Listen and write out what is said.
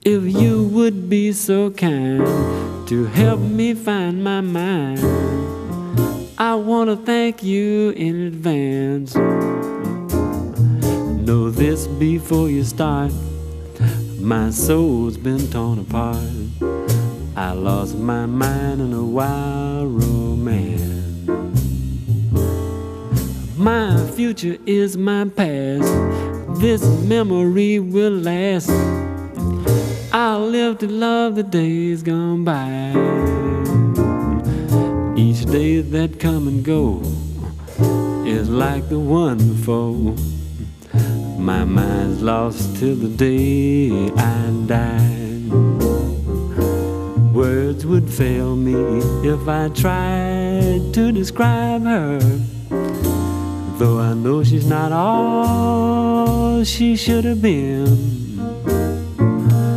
if you would be so kind to help me find my mind. I want to thank you in advance. Know this before you start, my soul's been torn apart. I lost my mind in a wild romance. My future is my past, this memory will last. I'll live to love the days gone by. Each day that come and go is like the one before. My mind's lost till the day I die. Words would fail me if I tried to describe her, though I know she's not all she should have been.